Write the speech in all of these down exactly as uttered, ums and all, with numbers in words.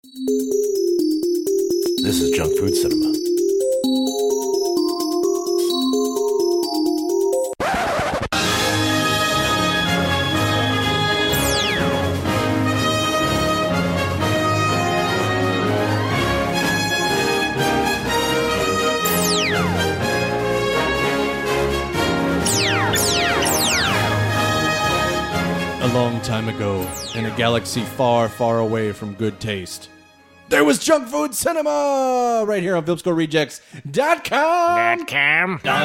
This is Junk Food Cinema. A long time ago, in a galaxy far, far away from good taste, there was Junk Food Cinema! Right here on Film School Rejects dot com! Dot com. Dot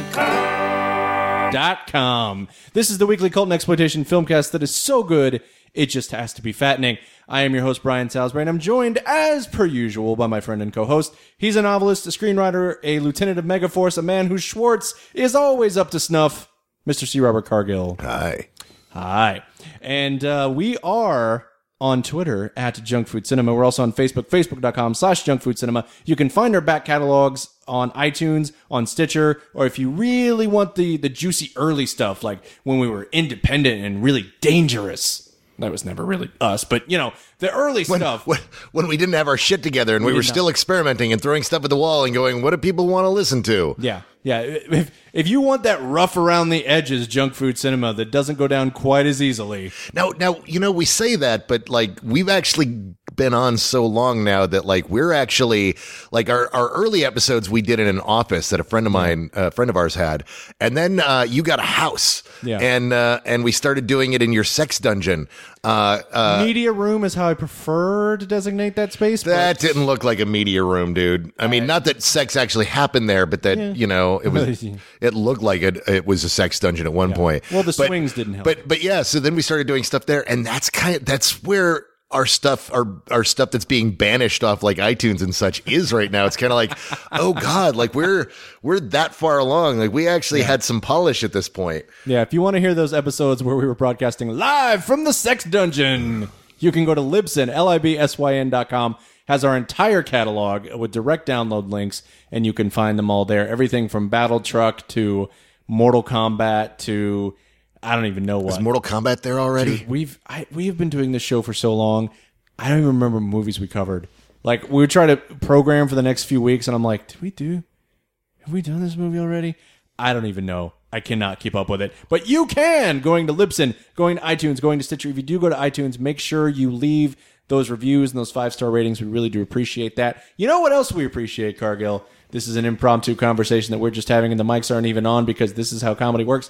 com. Dot com. This is the weekly cult and exploitation filmcast that is so good, it just has to be fattening. I am your host, Brian Salisbury, and I'm joined, as per usual, by my friend and co-host. He's a novelist, a screenwriter, a lieutenant of Megaforce, a man whose Schwartz is always up to snuff, Mister C. Robert Cargill. Hi. Hi. And uh, we are on Twitter at Junk Food Cinema. We're also on Facebook, facebook.com slash Junk Food Cinema. You can find our back catalogs on iTunes, on Stitcher, or if you really want the, the juicy early stuff, like when we were independent and really dangerous. That was never really us, but, you know, the early When, stuff. when, when we didn't have our shit together and we, We were did not. still experimenting and throwing stuff at the wall and going, what do people want to listen to? Yeah, yeah. If, if you want that rough around the edges Junk Food Cinema that doesn't go down quite as easily. Now, now, you know, we say that, but like we've actually been on so long now that like we're actually like our, our early episodes we did in an office that a friend of mine, a friend of ours had, and then uh, you got a house, Yeah. and uh, and we started doing it in your sex dungeon. Uh, uh, Media room is how I prefer to designate that space. but- that didn't look like a media room, dude. I mean, not that sex actually happened there, but that Yeah. you know it was. It looked like it. It was a sex dungeon at one point. Well, the But- swings didn't help. But but yeah, so then we started doing stuff there, and that's kind of that's where our stuff, our our stuff that's being banished off like iTunes and such is right now. It's kind of like, oh god, like we're we're that far along. Like we actually had some polish at this point. Yeah, if you want to hear those episodes where we were broadcasting live from the sex dungeon, you can go to Libsyn, L I B S Y N dot com. Has our entire catalog with direct download links, and you can find them all there. Everything from Battle Truck to Mortal Kombat to I don't even know what. Is Mortal Kombat there already? Dude, we've I, we have been doing this show for so long. I don't even remember movies we covered. Like we would try to program for the next few weeks, and I'm like, did we do? Have we done this movie already? I don't even know. I cannot keep up with it. But you can going to Libsyn, going to iTunes, going to Stitcher. If you do go to iTunes, make sure you leave those reviews and those five star ratings. We really do appreciate that. You know what else we appreciate, Cargill? This is an impromptu conversation that we're just having, and the mics aren't even on because this is how comedy works.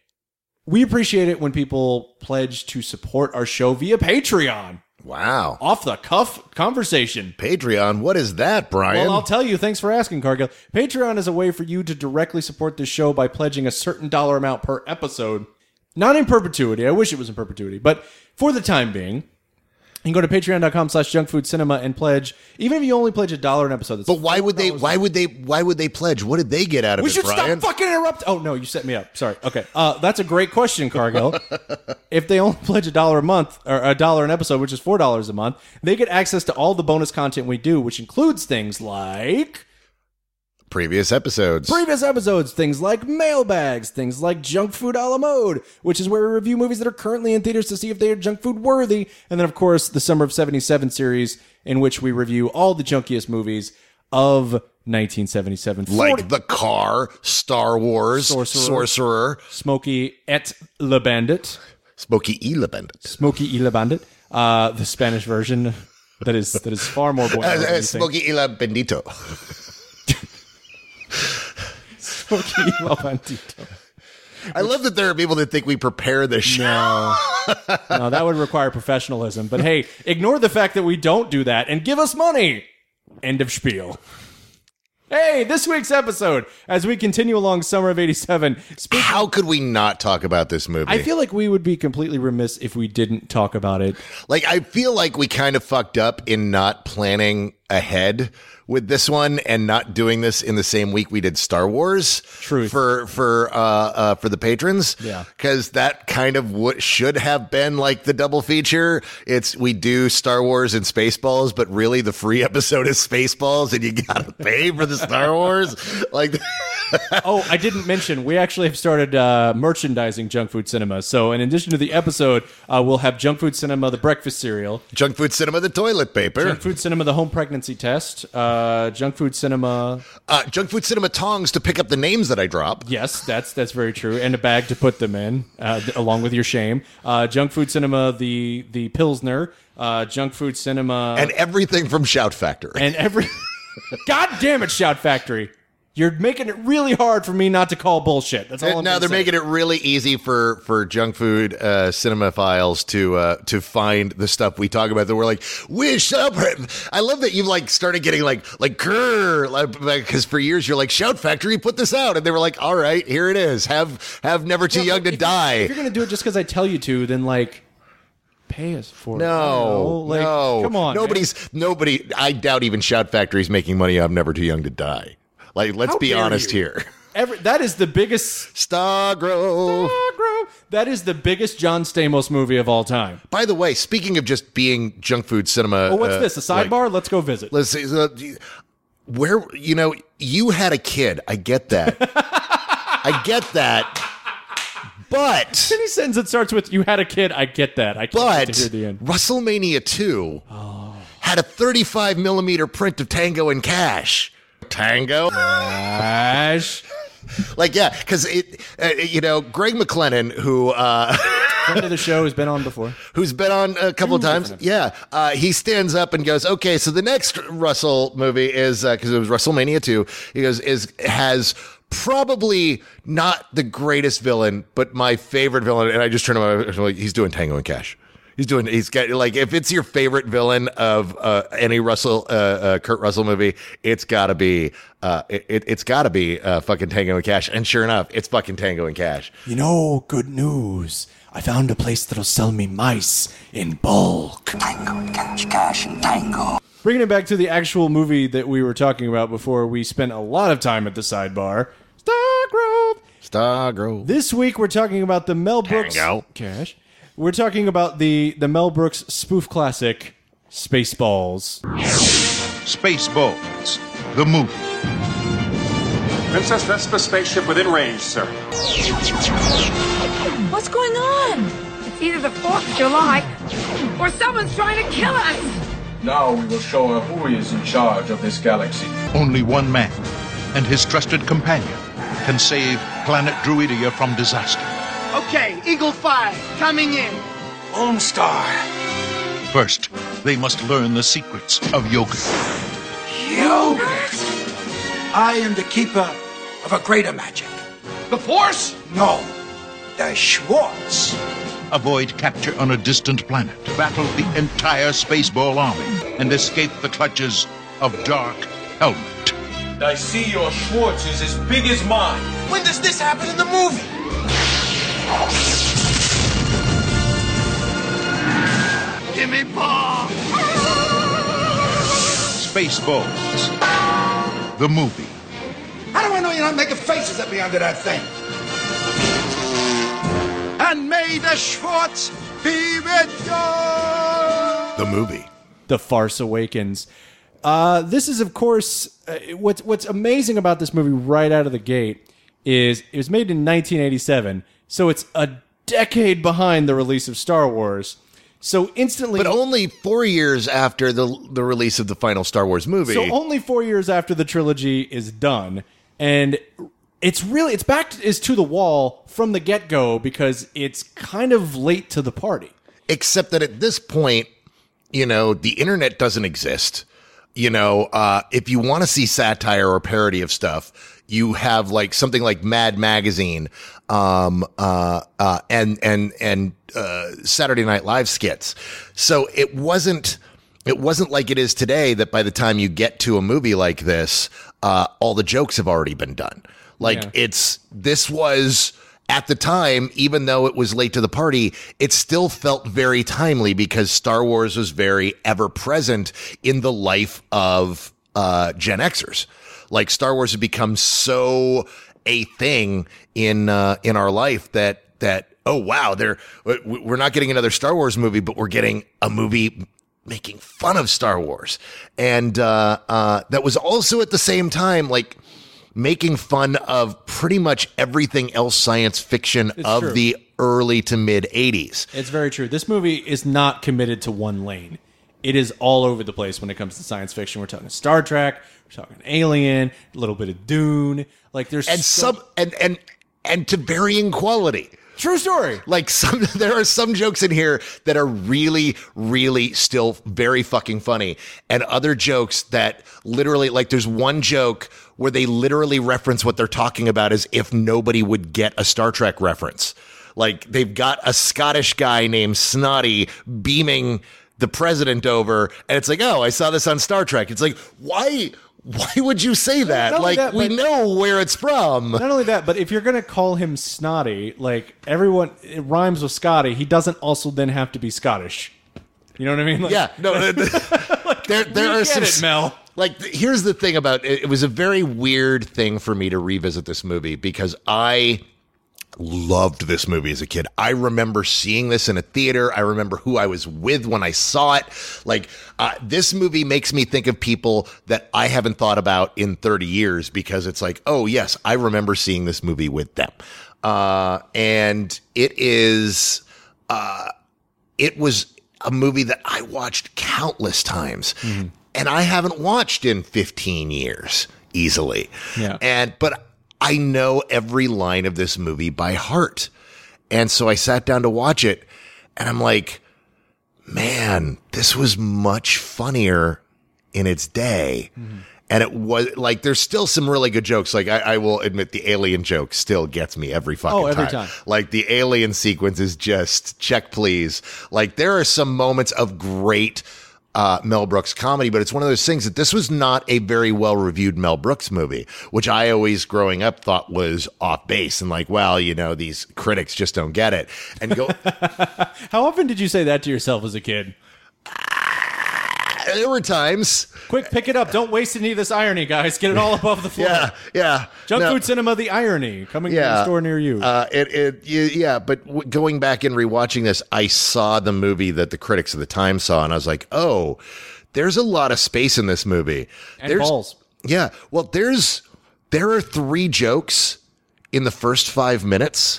We appreciate it when people pledge to support our show via Patreon. Wow. Off the cuff conversation. Patreon, what is that, Brian? Well, I'll tell you. Thanks for asking, Cargill. Patreon is a way for you to directly support the show by pledging a certain dollar amount per episode. Not in perpetuity. I wish it was in perpetuity. But for the time being, you can go to patreon.com slash junkfoodcinema and pledge. Even if you only pledge a dollar an episode. That's But why would they? four dollars Why would they? Why would they pledge? What did they get out of We it, should Brian? stop fucking interrupt. Oh, no, you set me up. Sorry. Okay. Uh, that's a great question, Cargill. If they only pledge a dollar a month, or a dollar an episode, which is four dollars a month, they get access to all the bonus content we do, which includes things like Previous episodes. previous episodes, things like mailbags, things like Junk Food a la mode, which is where we review movies that are currently in theaters to see if they are junk food worthy. And then, of course, the Summer of seventy-seven series, in which we review all the junkiest movies of nineteen seventy-seven. Like The Car, Star Wars, Sorcerer. Sorcerer, Smokey et le Bandit. Smokey E. Bandit. Smokey y la Bandit, uh, the Spanish version that is that is far more buoyant. Uh, than uh, you think. Smokey E. Bendito. Smokey y la Bandito. I love that there are people that think we prepare this show. No, no, that would require professionalism. But hey, ignore the fact that we don't do that and give us money. End of spiel. Hey, this week's episode, as we continue along Summer of eighty-seven. Speaking, How could we not talk about this movie? I feel like we would be completely remiss if we didn't talk about it. like I feel like we kind of fucked up in not planning ahead with this one and not doing this in the same week we did Star Wars. Truth. for for uh, uh for the patrons. Yeah. because that kind of what should have been like the double feature. It's we do Star Wars and Spaceballs, but really the free episode is Spaceballs, and you gotta pay for the Star Wars. Like Oh, I didn't mention, we actually have started uh, merchandising Junk Food Cinema. So in addition to the episode, uh, we'll have Junk Food Cinema, the breakfast cereal. Junk Food Cinema, the toilet paper. Junk Food Cinema, the home pregnancy test. Uh, Junk Food Cinema... Uh, Junk Food Cinema tongs to pick up the names that I drop. Yes, that's that's very true. And a bag to put them in, uh, th- along with your shame. Uh, Junk Food Cinema, the, the Pilsner. Uh, Junk Food Cinema... And everything from Shout Factory. And every... God damn it, Shout Factory. You're making it really hard for me not to call bullshit. That's all I'm Now they're say. making it really easy for for junk food uh, cinema files to uh, to find the stuff we talk about. That we're like, wish up. I love that you've like started getting like like grrr, like because for years you're like, Shout Factory, put this out, and they were like, all right, here it is. Have have Never Too Yeah, Young to if Die. You, if you're gonna do it just because I tell you to, then like. Pay us for it. No, Like, no, come on. Nobody's man. nobody. I doubt even Shout Factory's making money off Never Too Young to Die. Like, let's How be dare honest you. here. Every, that is the biggest. Stargrove. Stargrove. That is the biggest John Stamos movie of all time. By the way, speaking of just being junk food cinema, Oh, what's uh, this? A sidebar? Let's go visit. Let's see. Uh, where you know you had a kid. I get that. I get that. But Any sentence that starts with "you had a kid," I get that. I can't wait but to hear the end. WrestleMania two had a thirty-five millimeter print of Tango and Cash. Tango. Ash, Like, yeah, because it, uh, you know, Greg McLennan, who uh, friend of the show, has been on before. who's been on a couple of times, yeah, uh, he stands up and goes, "Okay, so the next Russell movie is because it was WrestleMania two. He goes is has." Probably not the greatest villain, but my favorite villain. And I just turned him over, like, he's doing Tango and Cash. He's doing, he's got, like, if it's your favorite villain of uh, any Russell, uh, uh, Kurt Russell movie, it's gotta be, uh, it, it's gotta be uh, fucking Tango and Cash. And sure enough, it's fucking Tango and Cash. You know, good news. I found a place that'll sell me mice in bulk. Tango and Cash, Cash and Tango. Bringing it back to the actual movie that we were talking about before, we spent a lot of time at the sidebar. Stargrove. Stargrove. This week we're talking about the Mel Brooks Tango. Cash. We're talking about the the Mel Brooks spoof classic Spaceballs. Spaceballs, the movie. Princess Vespa spaceship within range, sir. What's going on? It's either the fourth of July or someone's trying to kill us. Now we will show her who is in charge of this galaxy. Only one man and his trusted companion can save planet Druidia from disaster. Okay, Eagle five, coming in. Homestar. First, they must learn the secrets of yoga. Yogurt. I am the keeper of a greater magic. The Force? No, the Schwartz. Avoid capture on a distant planet, battle the entire Spaceball army, and escape the clutches of Dark Helmet. I see your Schwartz is as big as mine. When does this happen in the movie? Give me ball. Spaceballs, the movie. How do I know you're not making faces at me under that thing? And may the Schwartz be with you. The movie. The Farce Awakens. Uh, this is, of course, uh, what's what's amazing about this movie right out of the gate is it was made in nineteen eighty-seven, so it's a decade behind the release of Star Wars. So instantly, But only four years after the the release of the final Star Wars movie. so only four years after the trilogy is done, and it's really it's back to, is to the wall from the get go because it's kind of late to the party. Except that at this point, you know, the internet doesn't exist. You know, uh, if you want to see satire or parody of stuff, you have like something like Mad Magazine, um, uh, uh, and, and, and, uh, Saturday Night Live skits. So it wasn't, it wasn't like it is today that by the time you get to a movie like this, uh, all the jokes have already been done. Like Yeah. it's, this was, at the time, even though it was late to the party, it still felt very timely because Star Wars was very ever present in the life of uh, Gen Xers. Like Star Wars had become so a thing in uh, in our life that that oh wow, they're we're not getting another Star Wars movie, but we're getting a movie making fun of Star Wars, and uh, uh, that was also at the same time like. making fun of pretty much everything else science fiction It's of true. the early to mid eighties. It's very true. This movie is not committed to one lane. It is all over the place when it comes to science fiction. We're talking Star Trek, we're talking Alien, a little bit of Dune. Like there's And so- some and and and to varying quality. True story. Like some, there are some jokes in here that are really, really still very fucking funny, and other jokes that literally, like, there's one joke where they literally reference what they're talking about as if nobody would get a Star Trek reference. Like they've got a Scottish guy named Snotty beaming the president over, and it's like, oh, I saw this on Star Trek. It's like, why? Why would you say that? Not only Like, that, we but- know where it's from. Not only that, but if you're going to call him snotty, like everyone, it rhymes with Scotty, he doesn't also then have to be Scottish. You know what I mean? Like, Yeah, no, there, there we are get some. it, Mel. Like, th- here's the thing about it. It was a very weird thing for me to revisit this movie because I loved this movie as a kid. I remember seeing this in a theater. I remember who I was with when I saw it. Like, uh, this movie makes me think of people that I haven't thought about in thirty years because it's like, oh, yes, I remember seeing this movie with them. Uh, and it is, uh, it was a movie that I watched countless times. Mm-hmm. And I haven't watched in fifteen years easily. Yeah. And, but I know every line of this movie by heart. And so I sat down to watch it and I'm like, man, this was much funnier in its day. Mm-hmm. And it was like, there's still some really good jokes. Like I, I will admit the alien joke still gets me every fucking Oh, every time. time. Like the alien sequence is just check, please. Like there are some moments of great Uh, Mel Brooks comedy, but it's one of those things that this was not a very well reviewed Mel Brooks movie, which I always growing up thought was off base and like, well, you know, these critics just don't get it. And go, How often did you say that to yourself as a kid? there were times. Quick, pick it up. Don't waste any of this irony, guys. Get it all above the floor. Yeah, yeah. Junk No. Food Cinema, the irony, coming to Yeah. a store near you. Uh, it, it, y- yeah, but w- going back and rewatching this, I saw the movie that the critics of the time saw, and I was like, oh, there's a lot of space in this movie. and there's, balls. Yeah, well, there's there are three jokes in the first five minutes.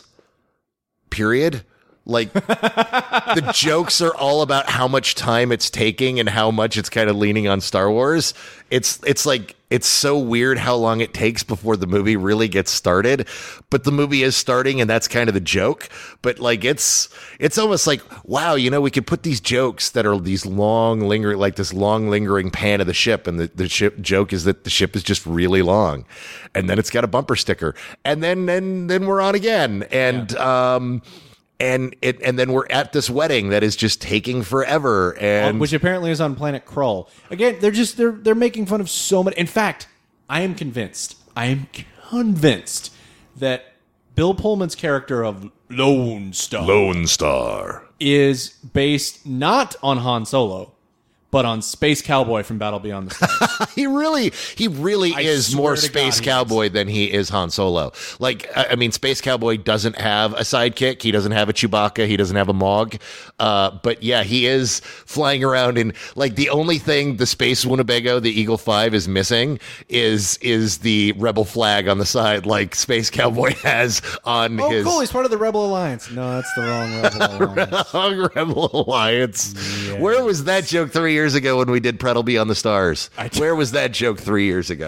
Period. Like the jokes are all about how much time it's taking and how much it's kind of leaning on Star Wars. It's it's like it's so weird how long it takes before the movie really gets started, but the movie is starting and that's kind of the joke. But like it's it's almost like, wow, you know, we could put these jokes that are these long lingering, like this long lingering pan of the ship, and the, the ship joke is that the ship is just really long, and then it's got a bumper sticker, and then then then we're on again, and Yeah. um. And it, and then we're at this wedding that is just taking forever, and which apparently is on Planet Krull. Again, they're just they're they're making fun of so many. In fact, I am convinced. I am convinced that Bill Pullman's character of Lone Star Lone Star is based not on Han Solo, but on Space Cowboy from Battle Beyond the Stars. he really, he really I is swear more to Space God he Cowboy than he is Han Solo. Like, I I mean, Space Cowboy doesn't have a sidekick. He doesn't have a Chewbacca. He doesn't have a Mog. Uh, but yeah, he is flying around in like the only thing the Space Winnebago, the Eagle Five, is missing is is the rebel flag on the side, like Space Cowboy has on Oh, his cool! He's part of the Rebel Alliance. No, that's the wrong Rebel Alliance. Rebel Alliance. Where was that joke three years ago when we did Pret'll Be on the Stars? Where was that joke three years ago?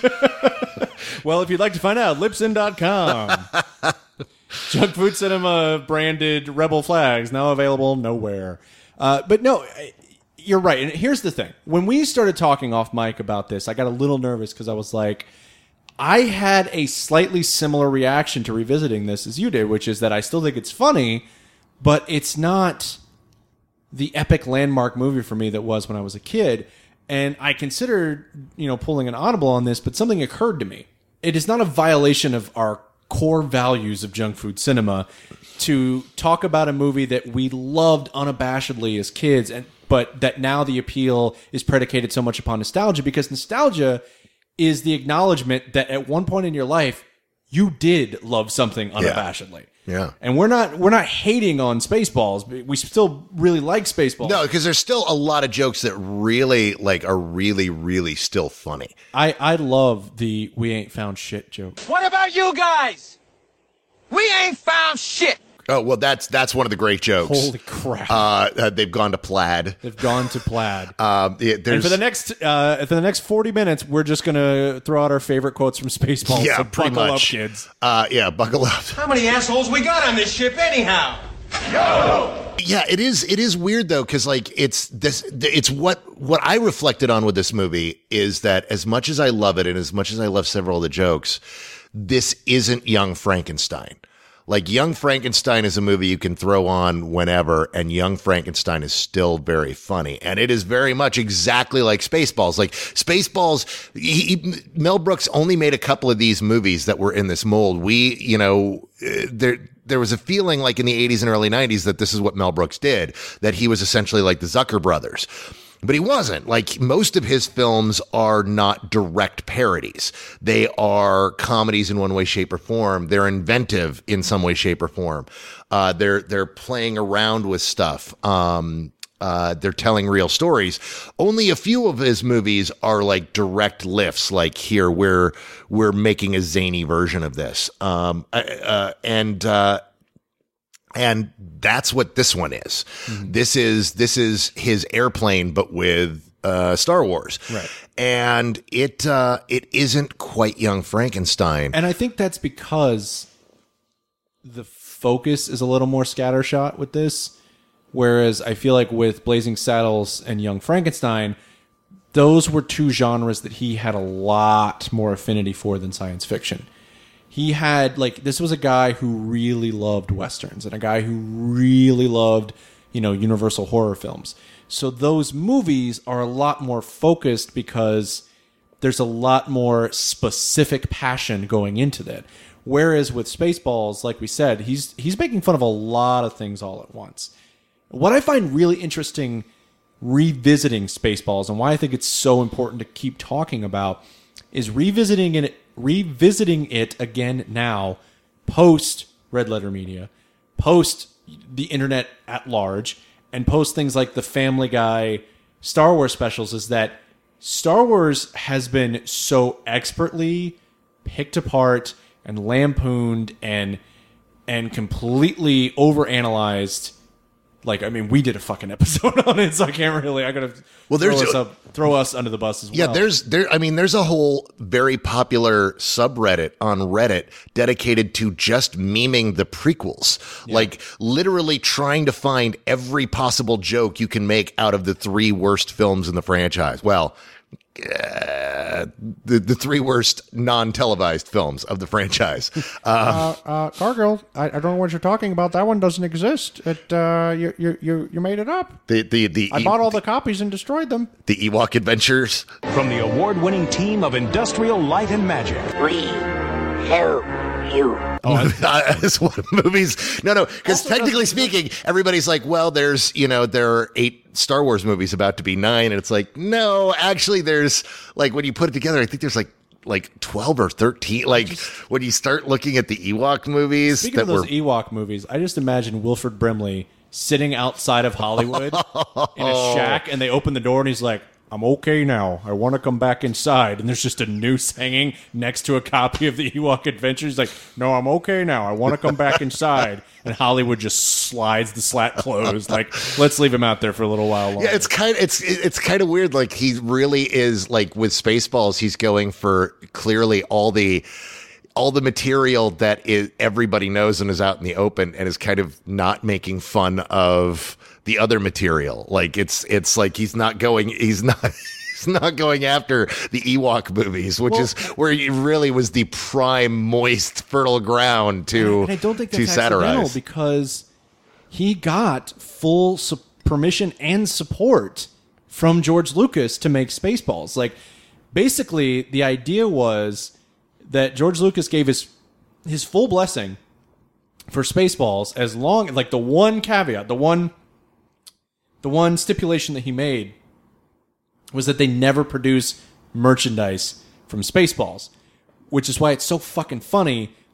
Well, if you'd like to find out, Libsyn dot com. Junk Food Cinema branded Rebel flags now available nowhere. Uh, but no, you're right. And here's the thing. When we started talking off mic about this, I got a little nervous because I was like, I had a slightly similar reaction to revisiting this as you did, which is that I still think it's funny, but it's not the epic landmark movie for me that was when I was a kid. And I considered, you know, pulling an audible on this, but something occurred to me. It is not a violation of our core values of junk food cinema to talk about a movie that we loved unabashedly as kids, and but that now the appeal is predicated so much upon nostalgia, because nostalgia is the acknowledgement that at one point in your life, you did love something unabashedly. Yeah. And we're not we're not hating on Spaceballs. We still really like Spaceballs. No, because there's still a lot of jokes that really like are really, really still funny. I, I love the we ain't found shit joke. What about you guys? We ain't found shit. Oh, well, that's that's one of the great jokes. Holy crap. Uh, uh, they've gone to plaid. They've gone to plaid. Um, yeah, there's, and for the next uh, for the next forty minutes, we're just going to throw out our favorite quotes from Spaceballs. Yeah, so pretty buckle much. up, kids. Uh, yeah, buckle up. How many assholes we got on this ship anyhow? Yeah, it is. It is weird though, because like it's this. It's what what I reflected on with this movie is that as much as I love it, and as much as I love several of the jokes, this isn't Young Frankenstein. Like, Young Frankenstein is a movie you can throw on whenever, and Young Frankenstein is still very funny. And it is very much exactly like Spaceballs. Like, Spaceballs, he, he, Mel Brooks only made a couple of these movies that were in this mold. We, you know, uh, there... There was a feeling like in the eighties and early nineties that this is what Mel Brooks did, that he was essentially like the Zucker brothers. But he wasn't. Like, most of his films are not direct parodies. They are comedies in one way, shape, or form. They're inventive in some way, shape, or form. Uh, they're they're playing around with stuff. Um, uh, they're telling real stories. Only a few of his movies are like direct lifts. Like, here we're we're making a zany version of this. Um, uh, and uh, And that's what this one is. Mm-hmm. This is this is his Airplane, but with uh, Star Wars. Right. And it uh, it isn't quite Young Frankenstein. And I think that's because the focus is a little more scattershot with this. Whereas I feel like with Blazing Saddles and Young Frankenstein, those were two genres that he had a lot more affinity for than science fiction. He had, like, this was a guy who really loved Westerns and a guy who really loved, you know, Universal horror films. So those movies are a lot more focused because there's a lot more specific passion going into that. Whereas with Spaceballs, like we said, he's he's making fun of a lot of things all at once. What I find really interesting revisiting Spaceballs and why I think it's so important to keep talking about is revisiting it revisiting it again now, post Red Letter Media, post the internet at large, and post things like the Family Guy Star Wars specials, is that Star Wars has been so expertly picked apart and lampooned and and completely overanalyzed. Like, I mean, we did a fucking episode on it, so I can't really. I gotta well, there's throw us, up, throw us under the bus as well. Yeah, there's there. I mean, there's a whole very popular subreddit on Reddit dedicated to just memeing the prequels, yeah. Like literally trying to find every possible joke you can make out of the three worst films in the franchise. Well. Uh, the the three worst non-televised films of the franchise. Uh, uh, uh, Gargoyle, I, I don't know what you're talking about. That one doesn't exist. It uh, you you you you made it up. The the the I e- bought all the copies and destroyed them. The Ewok Adventures from the award-winning team of Industrial Light and Magic. We help you. Oh, that's what movies. No, no, because technically speaking, everybody's like, well, there's, you know, there are eight Star Wars movies about to be nine. And it's like, no, actually, there's like when you put it together, I think there's like like twelve or thirteen. Like when you start looking at the Ewok movies. Speaking that of those were, Ewok movies, I just imagine Wilford Brimley sitting outside of Hollywood in a shack, and they open the door and he's like, I'm okay now. I want to come back inside. And there's just a noose hanging next to a copy of the Ewok Adventures. He's like, no, I'm okay now. I want to come back inside. And Hollywood just slides the slat closed. Like, let's leave him out there for a little while longer. Yeah, it's kind of it's it's kind of weird. Like, he really is, like, with Spaceballs, he's going for clearly all the all the material that is everybody knows and is out in the open, and is kind of not making fun of the other material. Like, it's it's like he's not going he's not he's not going after the Ewok movies, which well, is where he really was the prime moist fertile ground to and I don't think to that's satirize, accidental, because he got full su- permission and support from George Lucas to make Spaceballs. Like, basically the idea was that George Lucas gave his his full blessing for Spaceballs, as long like the one caveat, the one the one stipulation that he made was that they never produce merchandise from Spaceballs, which is why it's so fucking funny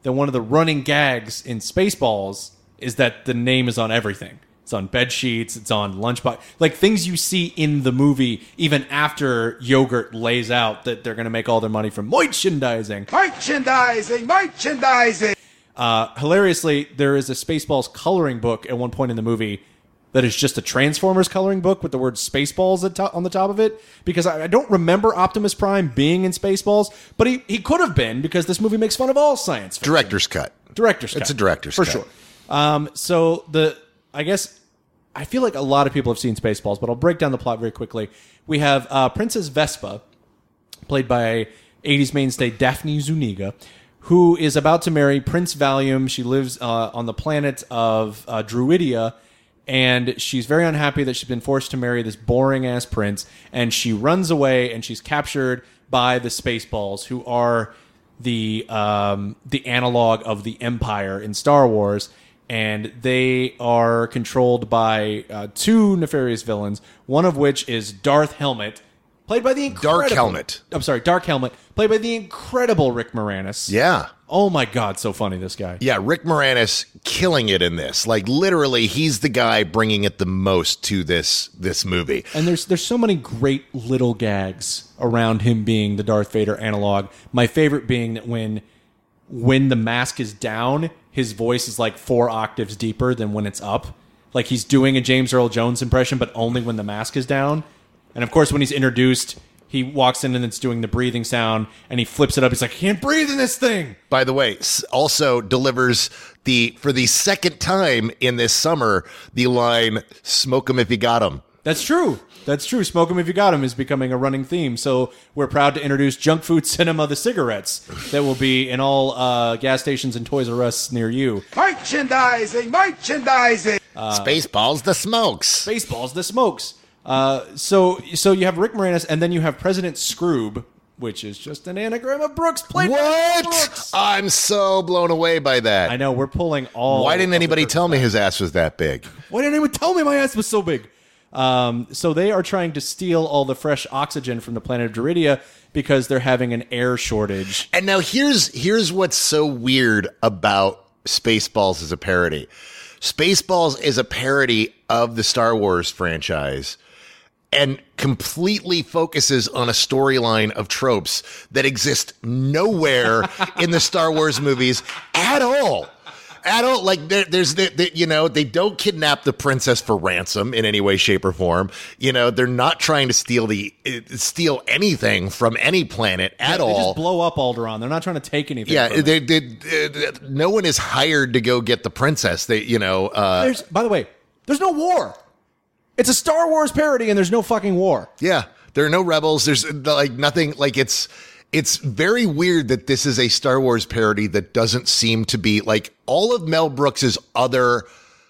that one of the running gags in Spaceballs is that the name is on everything. It's on bed sheets. It's on lunchbox. Like things you see in the movie, even after Yogurt lays out that they're going to make all their money from merchandising. Merchandising, merchandising. Uh, hilariously, there is a Spaceballs coloring book at one point in the movie that is just a Transformers coloring book with the word Spaceballs at to- on the top of it. Because I, I don't remember Optimus Prime being in Spaceballs, but he, he could have been because this movie makes fun of all science fiction. Director's cut. Director's cut. It's a director's For cut. sure. Um, so the... I guess I feel like a lot of people have seen Spaceballs, but I'll break down the plot very quickly. We have uh, Princess Vespa, played by eighties mainstay Daphne Zuniga, who is about to marry Prince Valium. She lives uh, on the planet of uh, Druidia, and she's very unhappy that she's been forced to marry this boring-ass prince, and she runs away, and she's captured by the Spaceballs, who are the um, the analog of the Empire in Star Wars. And they are controlled by uh, two nefarious villains, one of which is Darth Helmet, played by the incredible... Dark Helmet. I'm sorry, Dark Helmet, played by the incredible Rick Moranis. Yeah. Oh my God, so funny, this guy. Yeah, Rick Moranis killing it in this. Like, literally, he's the guy bringing it the most to this this movie. And there's there's so many great little gags around him being the Darth Vader analog. My favorite being that when when the mask is down, his voice is like four octaves deeper than when it's up. Like he's doing a James Earl Jones impression, but only when the mask is down. And of course, when he's introduced, he walks in and it's doing the breathing sound, and he flips it up. He's like, I can't breathe in this thing. By the way, also delivers the, for the second time in this summer, the line, smoke 'em if you got 'em. That's true. That's true. Smoke 'em if you got 'em is becoming a running theme. So we're proud to introduce Junk Food Cinema, the cigarettes, that will be in all uh, gas stations and Toys R Us near you. Merchandising, merchandising. Uh, Spaceballs, the smokes. Spaceballs, the smokes. Uh, so so you have Rick Moranis, and then you have President Scroob, which is just an anagram of Brooks. Played by What? Brooks. I'm so blown away by that. I know, we're pulling all... Why didn't of anybody the tell me his ass was that big? Why didn't anyone tell me my ass was so big? Um, so they are trying to steal all the fresh oxygen from the planet of Druidia because they're having an air shortage. And now here's here's what's so weird about Spaceballs as a parody. Spaceballs is a parody of the Star Wars franchise and completely focuses on a storyline of tropes that exist nowhere in the Star Wars movies at all. At all, like there, there's, there, there, you know, they don't kidnap the princess for ransom in any way, shape, or form. You know, they're not trying to steal the steal anything from any planet at yeah, all. They just blow up Alderaan. They're not trying to take anything. Yeah, from they, it. they, they, no one is hired to go get the princess. They, you know, uh, There's, by the way, there's no war. It's a Star Wars parody, and there's no fucking war. yeah, there are no rebels. There's like nothing. Like it's. It's very weird that this is a Star Wars parody that doesn't seem to be like all of Mel Brooks's other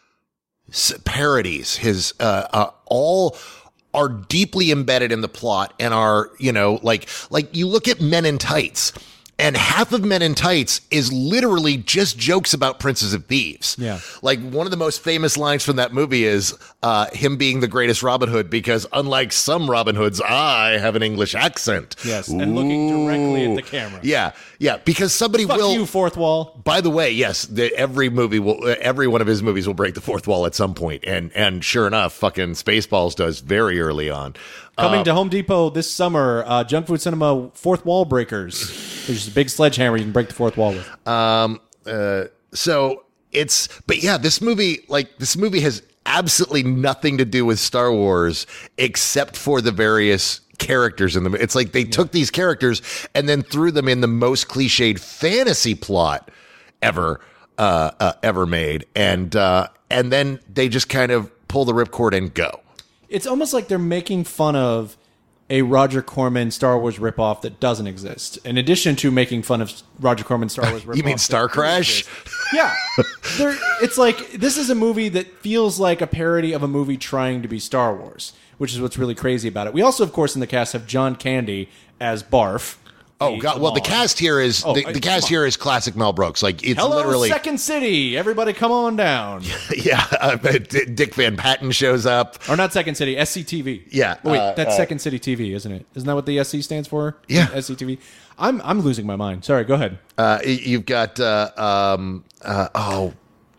parodies. His uh, uh, all are deeply embedded in the plot and are, you know, like like you look at Men in Tights. And half of Men in Tights is literally just jokes about princes and thieves. Yeah. Like one of the most famous lines from that movie is uh, him being the greatest Robin Hood because unlike some Robin Hoods, I have an English accent. Yes, and looking directly at the camera. Yeah, yeah, because somebody Fuck will. you, fourth wall. By the way, yes, the, every movie will, every one of his movies will break the fourth wall at some point, and and sure enough, fucking Spaceballs does very early on. Coming Uh, to Home Depot this summer, uh, Junk Food Cinema Fourth Wall Breakers. There's a big sledgehammer you can break the fourth wall with. Um. Uh. So it's, but yeah, this movie, like this movie, has absolutely nothing to do with Star Wars except for the various characters in them. It's like they yeah. took these characters and then threw them in the most cliched fantasy plot ever, uh, uh ever made, and uh, and then they just kind of pull the ripcord and go. It's almost like they're making fun of a Roger Corman Star Wars ripoff that doesn't exist. In addition to making fun of Roger Corman Star Wars ripoff. You mean Star Crash? Yeah. They're, it's like, this is a movie that feels like a parody of a movie trying to be Star Wars, which is what's really crazy about it. We also, of course, in the cast have John Candy as Barf. Oh god! Well, the cast here is Oh, the, I- the come cast on. here is classic Mel Brooks. Like it's Hello, literally Second City. Everybody come on down. yeah. Uh, D- Dick Van Patten shows up. Or not Second City, S C T V. Yeah, Oh, wait, uh, that's uh, Second City T V, isn't it? Isn't that what the S C stands for? Yeah. S C T V. I'm I'm losing my mind. Sorry, go ahead. Uh, y- you've got uh, um, uh, oh,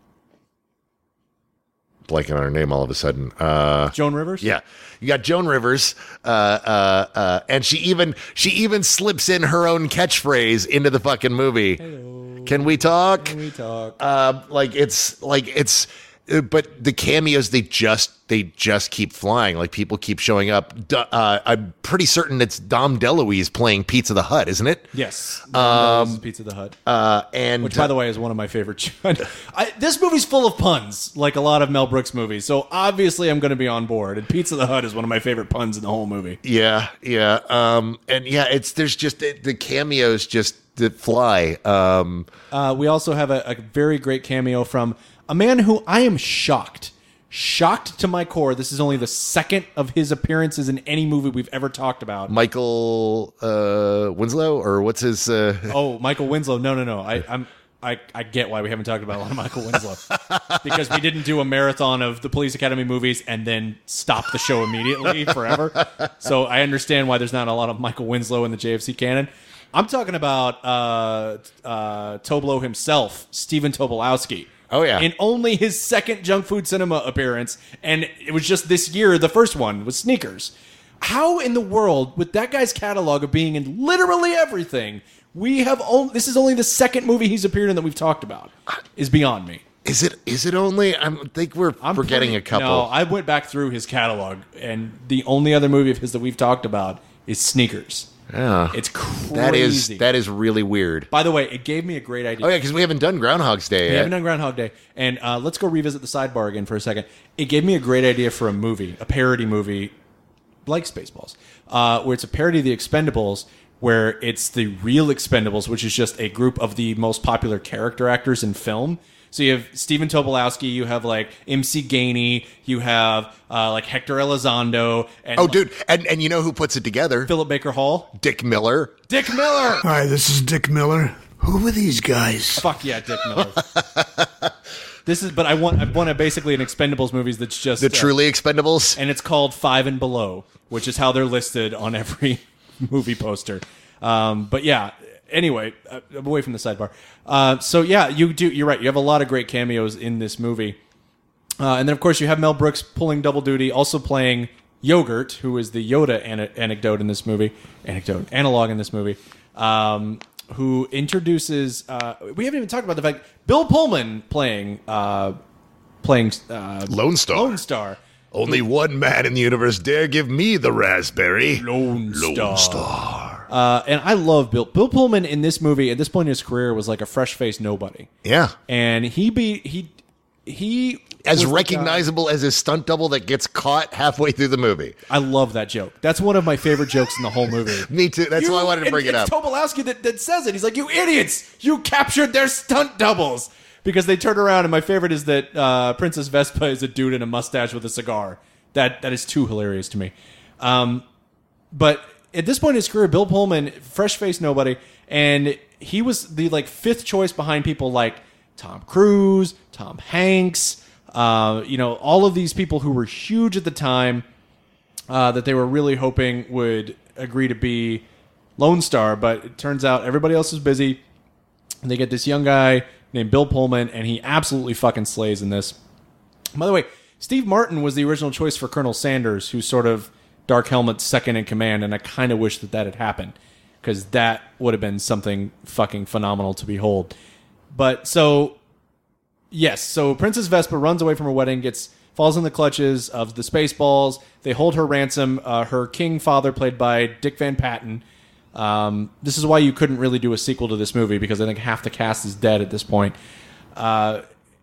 blanking on her name all of a sudden. Uh, Joan Rivers? Yeah, you got Joan Rivers, uh, uh, uh, and she even she even slips in her own catchphrase into the fucking movie. Hello. Can we talk? Can we talk? Uh, like it's like it's, uh, but the cameos they just they just keep flying. Like people keep showing up. D- uh, I'm pretty certain it's Dom DeLuise playing Pizza the Hut, isn't it? Yes. Um, This is Pizza the Hut. Uh, and Which, by the way, is one of my favorite. I, this movie's full of puns, like a lot of Mel Brooks movies. So obviously, I'm going to be on board. And Pizza the Hut is one of my favorite puns in the whole movie. Yeah, yeah, um, and yeah, it's there's just the, the cameos just that fly. Um, Uh, we also have a, a very great cameo from a man who I am shocked, shocked to my core. This is only the second of his appearances in any movie we've ever talked about. Michael uh, Winslow, or what's his? Uh, Oh, Michael Winslow. No, no, no. I, I'm. I, I get why we haven't talked about a lot of Michael Winslow because we didn't do a marathon of the Police Academy movies and then stop the show immediately forever. So I understand why there's not a lot of Michael Winslow in the J F C canon. I'm talking about uh, uh, Toblo himself, Stephen Tobolowsky. Oh, yeah. In only his second Junk Food Cinema appearance, and it was just this year, the first one was Sneakers. How in the world, with that guy's catalog of being in literally everything, we have only, this is only the second movie he's appeared in that we've talked about, is beyond me. is it? Is it only? I think we're I'm forgetting pretty- a couple. No, I went back through his catalog, and the only other movie of his that we've talked about is Sneakers. Yeah, It's crazy. that is that is really weird. By the way, it gave me a great idea. Oh yeah, because we haven't done Groundhog's Day We yet. haven't done Groundhog Day. And uh, let's go revisit the sidebar again for a second. It gave me a great idea for a movie, a parody movie, like Spaceballs, uh, where it's a parody of The Expendables, where it's the real Expendables, which is just a group of the most popular character actors in film. So you have Stephen Tobolowsky, you have like M C Gainey, you have uh, like Hector Elizondo, and Oh, dude, and and you know who puts it together? Philip Baker Hall, Dick Miller. Dick Miller. Hi, this is Dick Miller. Who are these guys? Fuck yeah, Dick Miller. This is, but I want, I want a, basically an Expendables movies that's just The uh, truly Expendables. and it's called Five and Below, which is how they're listed on every movie poster. Um, but yeah, anyway, uh, away from the sidebar. Uh, so yeah, you do. You're right. You have a lot of great cameos in this movie, uh, and then of course you have Mel Brooks pulling double duty, also playing Yogurt, who is the Yoda an- anecdote in this movie, anecdote analog in this movie. Um, who introduces? Uh, we haven't even talked about the fact Bill Pullman playing uh, playing uh, Lone Star. Lone Star. Only one man in the universe dare give me the raspberry. Lone Star. Lone Star. Uh, and I love Bill. Bill Pullman in this movie at this point in his career was like a fresh-faced nobody, Yeah. and he be he he As was the guy- recognizable as his stunt double that gets caught halfway through the movie. I love that joke. That's one of my favorite jokes in the whole movie. Me too. That's You- why I wanted to and bring it up. it's Tobolowsky that, that says it. He's like, "You idiots! You captured their stunt doubles." Because they turn around, and my favorite is that uh, Princess Vespa is a dude in a mustache with a cigar. That that is too hilarious to me. Um, but at this point in his career, Bill Pullman, fresh-faced nobody, and he was the like fifth choice behind people like Tom Cruise, Tom Hanks, uh, you know, all of these people who were huge at the time uh, that they were really hoping would agree to be Lone Star. But it turns out everybody else is busy, and they get this young guy named Bill Pullman, and he absolutely fucking slays in this. By the way, Steve Martin was the original choice for Colonel Sanders, who's sort of Dark Helmet's second in command, and I kind of wish that that had happened, because that would have been something fucking phenomenal to behold. But so, yes, so Princess Vespa runs away from her wedding, gets falls in the clutches of the Spaceballs. They hold her ransom. Uh, her king father, played by Dick Van Patten. Um, this is why you couldn't really do a sequel to this movie, because I think half the cast is dead at this point. Uh,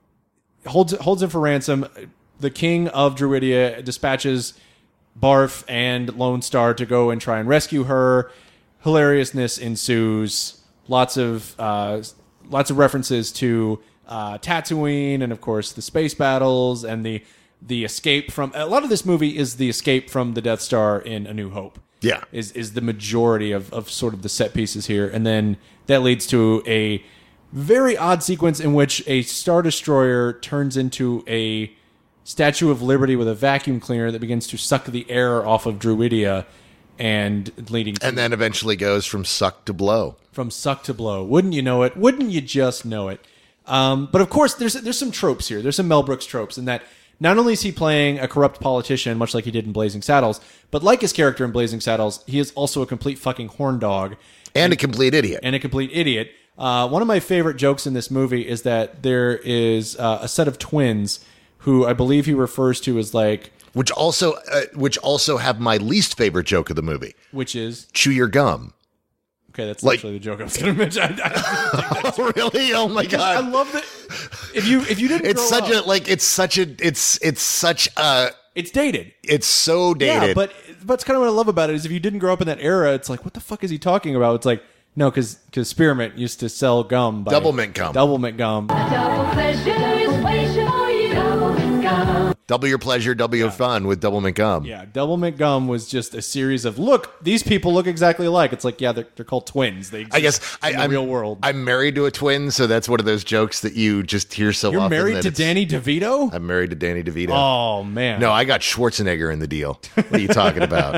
holds holds him for ransom. The king of Druidia dispatches Barf and Lone Star to go and try and rescue her. Hilariousness ensues. Lots of uh, lots of references to uh, Tatooine, and of course the space battles and the the escape from. A lot of this movie is the escape from the Death Star in A New Hope. Yeah. is is the majority of, of sort of the set pieces here. And then that leads to a very odd sequence in which a Star Destroyer turns into a Statue of Liberty with a vacuum cleaner that begins to suck the air off of Druidia, and leading to And then eventually goes from suck to blow. from suck to blow. Wouldn't you know it? Wouldn't you just know it? Um, but of course, there's there's some tropes here. There's some Mel Brooks tropes in that not only is he playing a corrupt politician, much like he did in Blazing Saddles, but like his character in Blazing Saddles, he is also a complete fucking horn dog. And, and a complete idiot. And a complete idiot. Uh, one of my favorite jokes in this movie is that there is uh, a set of twins who I believe he refers to as like... Which also uh, which also have my least favorite joke of the movie. Which is? Chew your gum. Okay, that's like, actually the joke I was going to mention. I, I oh, really? Oh my god! I love that. If you if you didn't, it's grow such up, a like it's such a it's it's such a it's dated. It's so dated. Yeah, but but it's kind of what I love about it is if you didn't grow up in that era, it's like what the fuck is he talking about? It's like no, because because Spearmint used to sell gum, by double mint gum, double mint gum. Double pleasure is waiting for you. Double mint gum. Double your pleasure, double your yeah. fun with double mint gum. Yeah, double mint gum was just a series of look. These people look exactly alike. It's like yeah, they're, they're called twins. They exist I guess in I, the I'm, real world. I'm married to a twin, so that's one of those jokes that you just hear so You're often. married that to it's- Danny DeVito? I'm married to Danny DeVito. Oh man, no, I got Schwarzenegger in the deal. What are you talking about?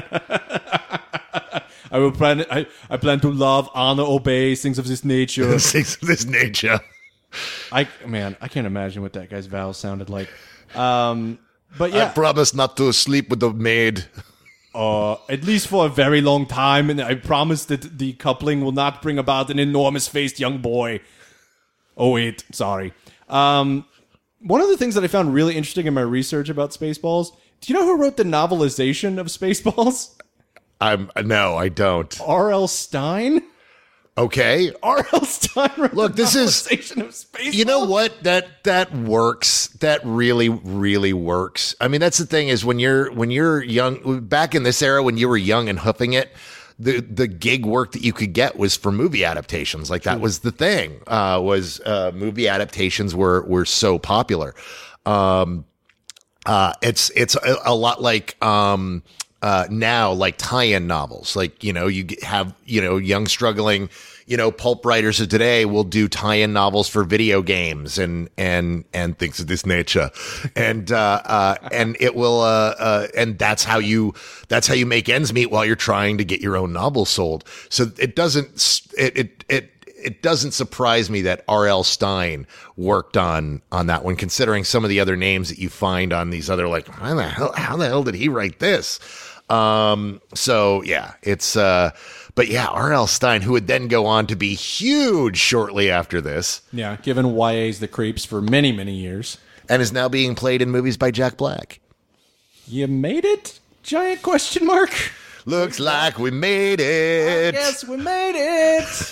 I will plan. I, I plan to love, honor, obey things of this nature. Things of this nature. I man, I can't imagine what that guy's vows sounded like. Um, but yeah, I promise not to sleep with the maid. uh, at least for a very long time, and I promise that the coupling will not bring about an enormous-faced young boy. Oh wait, sorry. Um, one of the things that I found really interesting in my research about Spaceballs. Do you know who wrote the novelization of Spaceballs? I'm no, I don't. R L. Stein. Okay. R L. Stein wrote Look, the this is novelization of Spaceballs. You know what? That that works. That really, really works. I mean, that's the thing is when you're when you're young, back in this era when you were young and hoofing it, the the gig work that you could get was for movie adaptations. Like that was the thing. Uh, was uh, movie adaptations were were so popular. Um, uh, it's it's a, a lot like. Um, Uh, now, like tie-in novels, like, you know, you have, you know, young struggling, you know, pulp writers of today will do tie-in novels for video games and, and, and things of this nature. And, uh, uh, and it will, uh, uh, and that's how you, that's how you make ends meet while you're trying to get your own novel sold. So it doesn't, it, it, it, it doesn't surprise me that R L. Stein worked on, on that one, considering some of the other names that you find on these other, like, how the hell, how the hell did he write this? Um, so yeah, it's, uh, but yeah, R L. Stein, who would then go on to be huge shortly after this. Yeah, given Y A's The Creeps for many, many years. And is now being played in movies by Jack Black. You made it? Giant question mark? Looks like we made it. Yes, we made it.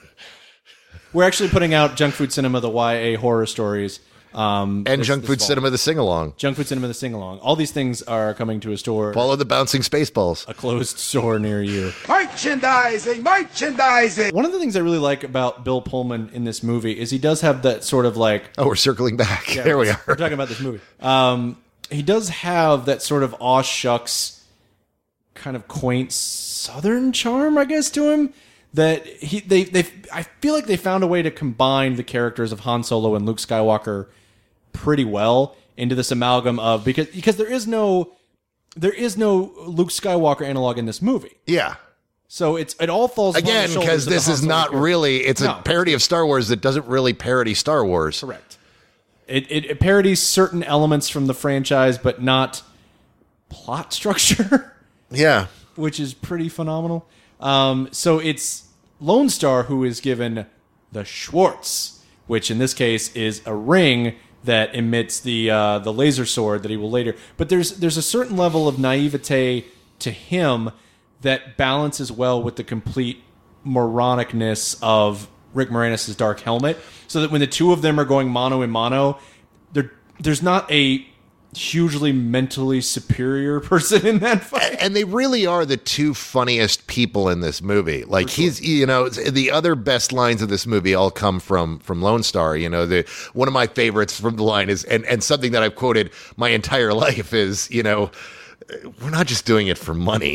We're actually putting out Junk Food Cinema, the Y A horror stories. Um, and this, Junk this Food fall. Cinema, the sing-along. Junk Food Cinema, the sing-along. All these things are coming to a store. Follow the bouncing Spaceballs. A closed store near you. Merchandising, merchandising. One of the things I really like about Bill Pullman in this movie is he does have that sort of like... Oh, we're circling back. Yeah, there we are. We're talking about this movie. Um, he does have that sort of aw shucks, kind of quaint Southern charm, I guess, to him. That he they they I feel like they found a way to combine the characters of Han Solo and Luke Skywalker pretty well into this amalgam of because because there is no there is no Luke Skywalker analog in this movie. Yeah. So it's it all falls again because this is not character. really it's no. a parody of Star Wars that doesn't really parody Star Wars. Correct. It, it it parodies certain elements from the franchise, but not plot structure. Yeah, which is pretty phenomenal. Um, so it's Lone Star who is given the Schwartz, which in this case is a ring that emits the uh, the laser sword that he will later. But there's there's a certain level of naivete to him that balances well with the complete moronicness of Rick Moranis' Dark Helmet, so that when the two of them are going mano a mano, there there's not a hugely mentally superior person in that fight. And they really are the two funniest people in this movie. Like sure. he's, you know, the other best lines of this movie all come from from Lone Star. You know, the one of my favorites from the line is, and, and something that I've quoted my entire life is, you know, we're not just doing it for money.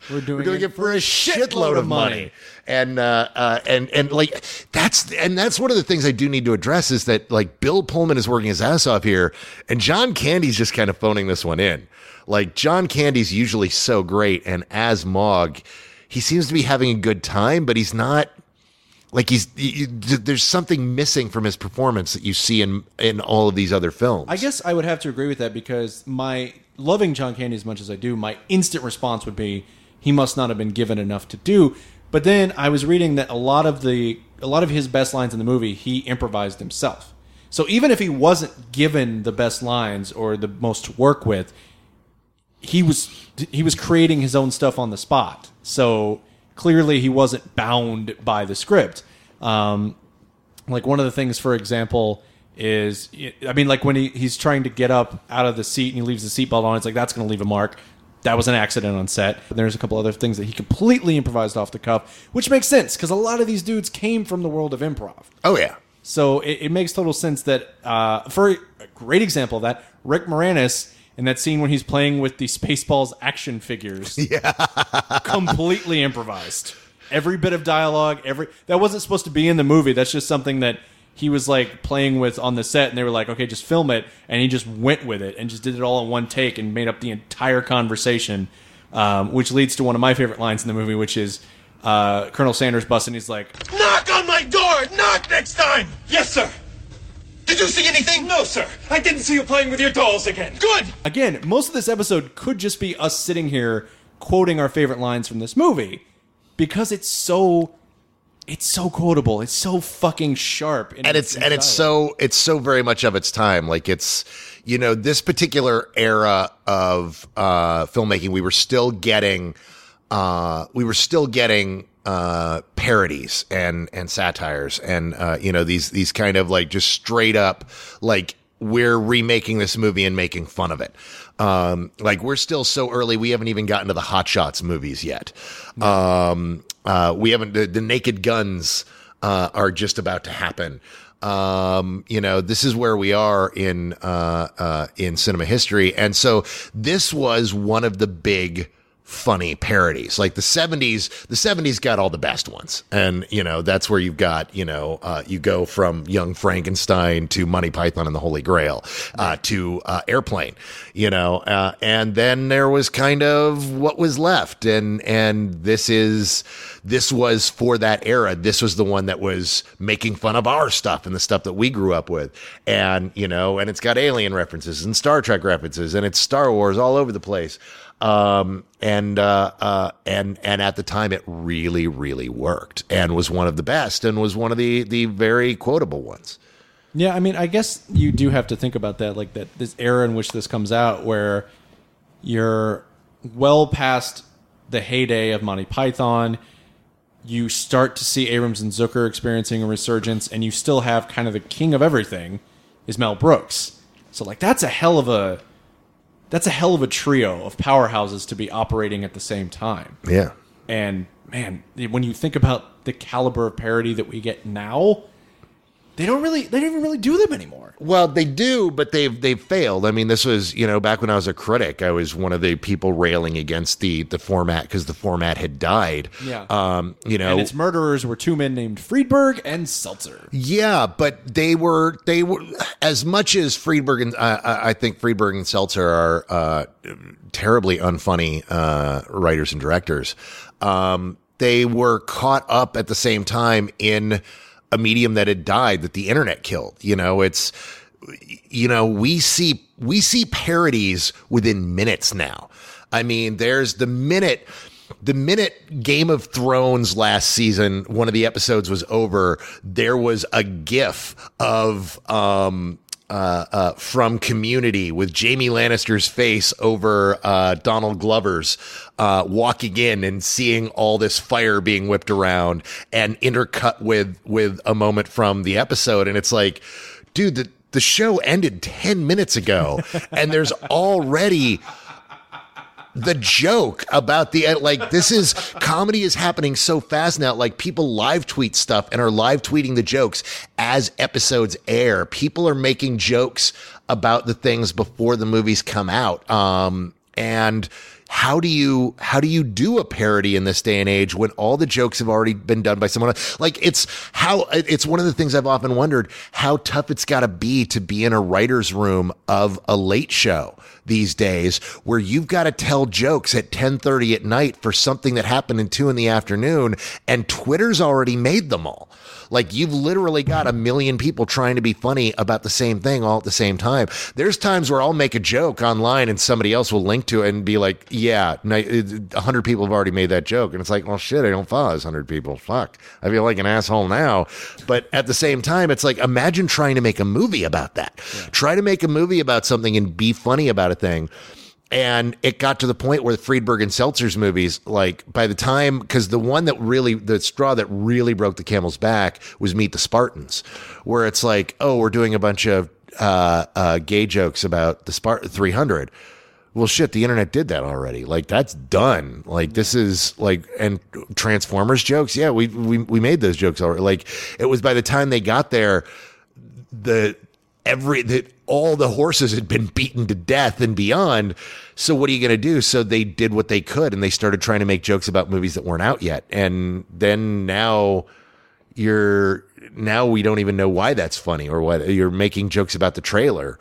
We're doing, We're doing it, it for a shitload of money. And uh, uh, and and like that's and that's one of the things I do need to address is that like Bill Pullman is working his ass off here, and John Candy's just kind of phoning this one in. Like John Candy's usually so great, and as Mog, he seems to be having a good time, but he's not. Like he's he, there's something missing from his performance that you see in in all of these other films. I guess I would have to agree with that because my loving John Candy as much as I do, my instant response would be he must not have been given enough to do. But then I was reading that a lot of the a lot of his best lines in the movie he improvised himself. So even if he wasn't given the best lines or the most to work with, he was he was creating his own stuff on the spot. So clearly, he wasn't bound by the script. Um, like one of the things, for example, is I mean, like when he, he's trying to get up out of the seat and he leaves the seatbelt on, it's like that's going to leave a mark. That was an accident on set. And there's a couple other things that he completely improvised off the cuff, which makes sense because a lot of these dudes came from the world of improv. Oh yeah. So it, it makes total sense that uh, for a great example of that, Rick Moranis. In that scene when he's playing with the Spaceballs action figures, yeah, completely improvised. Every bit of dialogue, every that wasn't supposed to be in the movie. That's just something that he was like playing with on the set, and they were like, "Okay, just film it," and he just went with it and just did it all in one take and made up the entire conversation, um, which leads to one of my favorite lines in the movie, which is uh, Colonel Sanders busts in. He's like, Knock on my door! Knock next time! Yes, sir! Did you see anything? No, sir. I didn't see you playing with your dolls again. Good! Again, most of this episode could just be us sitting here quoting our favorite lines from this movie because it's so it's so quotable. It's so fucking sharp. And it's and it's so it's so very much of its time. Like it's you know, this particular era of uh filmmaking, we were still getting uh we were still getting uh parodies and and satires and uh you know these these kind of like just straight up like we're remaking this movie and making fun of it. Um like we're still so early, we haven't even gotten to the Hot Shots movies yet. No. Um uh we haven't the, the Naked Guns uh are just about to happen. Um you know, this is where we are in uh uh in cinema history, and so this was one of the big funny parodies. Like the seventies, the seventies got all the best ones. And, you know, that's where you've got, you know, uh, you go from Young Frankenstein to Monty Python and the Holy Grail, uh, to, uh, Airplane, you know, uh, and then there was kind of what was left. And, and this is, this was for that era. This was the one that was making fun of our stuff and the stuff that we grew up with. And, you know, and it's got Alien references and Star Trek references and it's Star Wars all over the place. Um, and, uh, uh, and, and at the time it really, really worked and was one of the best and was one of the, the very quotable ones. Yeah. I mean, I guess you do have to think about that, like that this era in which this comes out where you're well past the heyday of Monty Python. You start to see Abrams and Zucker experiencing a resurgence, and you still have kind of the king of everything is Mel Brooks. So like, that's a hell of a, That's a hell of a trio of powerhouses to be operating at the same time. Yeah. And, man, when you think about the caliber of parody that we get now, they don't really, they don't even really do them anymore. Well, they do, but they've they've failed. I mean, this was, you know, back when I was a critic, I was one of the people railing against the the format because the format had died. Yeah. Um, you know, and its murderers were two men named Friedberg and Seltzer. Yeah, but they were they were as much as Friedberg and uh, I think Friedberg and Seltzer are uh, terribly unfunny uh, writers and directors. Um, they were caught up at the same time in a medium that had died, that the internet killed. You know, it's, you know, we see, we see parodies within minutes now. I mean, there's the minute, the minute Game of Thrones last season, one of the episodes was over, there was a GIF of, um, Uh, uh, from Community with Jamie Lannister's face over uh, Donald Glover's, uh, walking in and seeing all this fire being whipped around and intercut with with a moment from the episode. And it's like, dude, the, the show ended ten minutes ago and there's already the joke about the, like, this is, comedy is happening so fast now. Like, people live tweet stuff and are live tweeting the jokes as episodes air. People are making jokes about the things before the movies come out. Um, and how do you how do you do a parody in this day and age when all the jokes have already been done by someone else? Like it's how it's one of the things I've often wondered how tough it's got to be to be in a writer's room of a late show these days, where you've got to tell jokes at ten thirty at night for something that happened in two in the afternoon, and Twitter's already made them all. Like you've literally got a million people trying to be funny about the same thing all at the same time. There's times where I'll make a joke online and somebody else will link to it and be like, yeah, a hundred people have already made that joke. And it's like, well, shit, I don't follow those hundred people. Fuck. I feel like an asshole now. But at the same time, it's like, imagine trying to make a movie about that. Yeah. Try to make a movie about something and be funny about a thing. And it got to the point where the Friedberg and Seltzer's movies, like by the time, because the one that really, the straw that really broke the camel's back was Meet the Spartans, where it's like, oh, we're doing a bunch of uh, uh, gay jokes about the Spartan three hundred. Well, shit, the internet did that already. Like that's done. Like this is like, and Transformers jokes. Yeah, we we we made those jokes already. Like it was by the time they got there, the every the. all the horses had been beaten to death and beyond. So what are you going to do? So they did what they could, and they started trying to make jokes about movies that weren't out yet. And then now you're, now we don't even know why that's funny, or what you're making jokes about the trailer.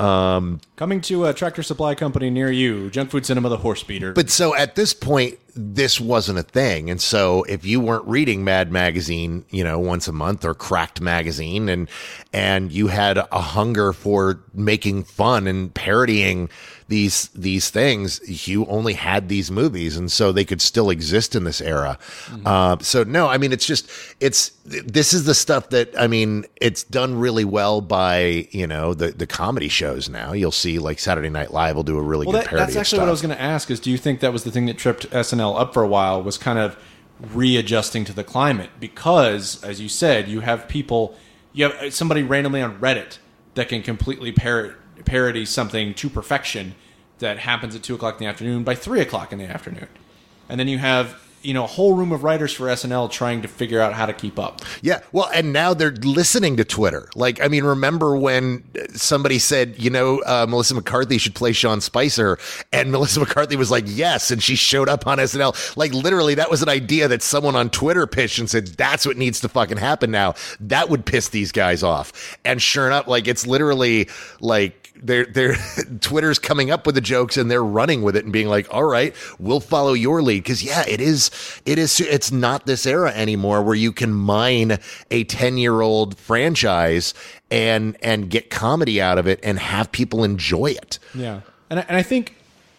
Um, Coming to a Tractor Supply Company near you, Junk Food Cinema, the Horse Beater. But so at this point, this wasn't a thing. And so if you weren't reading Mad Magazine, you know, once a month, or Cracked Magazine, and, and you had a hunger for making fun and parodying these, these things, you only had these movies. And so they could still exist in this era. Mm-hmm. Uh, so no, I mean, it's just, it's, this is the stuff that, I mean, it's done really well by, you know, the, the comedy shows now. You'll see like Saturday Night Live will do a really well, good that, parody that's actually of stuff. What I was going to ask is, do you think that was the thing that tripped S N L up for a while, was kind of readjusting to the climate? Because, as you said, you have people, you have somebody randomly on Reddit that can completely parrot, parody something to perfection that happens at two o'clock in the afternoon by three o'clock in the afternoon. And then you have, you know, a whole room of writers for S N L trying to figure out how to keep up. Yeah. Well, and now they're listening to Twitter. Like, I mean, remember when somebody said, you know, uh, Melissa McCarthy should play Sean Spicer, and Melissa McCarthy was like, yes. And she showed up on S N L. Like, literally, that was an idea that someone on Twitter pitched and said, that's what needs to fucking happen now. That would piss these guys off. And sure enough, like, it's literally like, They're, they're, Twitter's coming up with the jokes, and they're running with it and being like, all right, we'll follow your lead. Cause yeah, it is, it is, it's not this era anymore where you can mine a ten year old franchise and, and get comedy out of it and have people enjoy it. Yeah. And I, and I think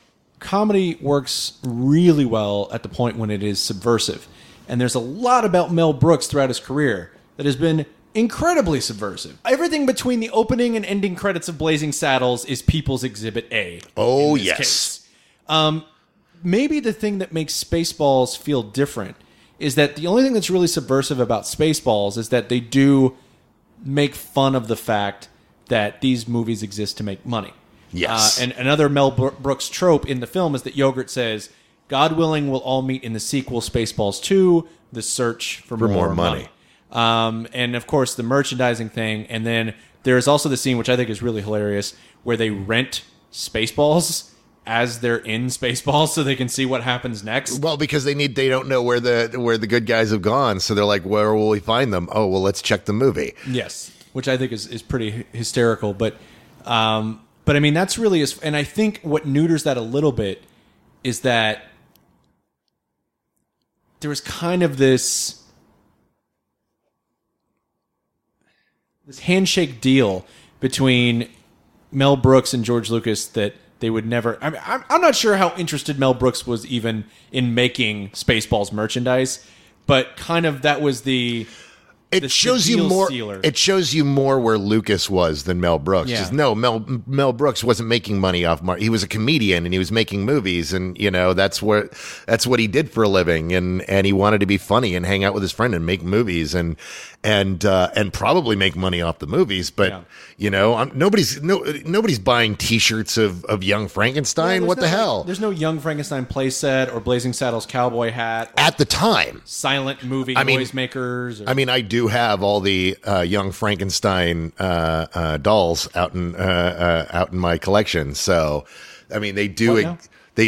comedy works really well at the point when it is subversive. And there's a lot about Mel Brooks throughout his career that has been incredibly subversive. Everything between the opening and ending credits of Blazing Saddles is People's Exhibit A. Oh, yes. Case. Um, maybe the thing that makes Spaceballs feel different is that the only thing that's really subversive about Spaceballs is that they do make fun of the fact that these movies exist to make money. Yes. Uh, and another Mel Brooks trope in the film is that Yogurt says, God willing, we'll all meet in the sequel, Spaceballs two, The Search for, for More, more money. money. Um, and of course the merchandising thing. And then there's also the scene, which I think is really hilarious, where they rent Spaceballs as they're in Spaceballs so they can see what happens next. Well, because they need, they don't know where the, where the good guys have gone. So they're like, where will we find them? Oh, well, let's check the movie. Yes. Which I think is, is pretty hysterical. But, um, but I mean, that's really, as, and I think what neuters that a little bit is that there was kind of this, this handshake deal between Mel Brooks and George Lucas that they would never. I mean, I'm, I'm not sure how interested Mel Brooks was even in making Spaceballs merchandise, but kind of that was the. It the, shows the you more. Stealer. It shows you more where Lucas was than Mel Brooks. Yeah. Just, no, Mel Mel Brooks wasn't making money off. Mar- he was a comedian and he was making movies, and you know that's what that's what he did for a living, and and he wanted to be funny and hang out with his friend and make movies and and uh, and probably make money off the movies. But yeah. you know, I'm, nobody's no nobody's buying T-shirts of of Young Frankenstein. Yeah, what no, the hell? There's no Young Frankenstein playset or Blazing Saddles cowboy hat at the time. Silent movie I mean, noisemakers. Or- I mean, I do have all the uh, Young Frankenstein uh, uh, dolls out in uh, uh, out in my collection. So, I mean, they do. What now? They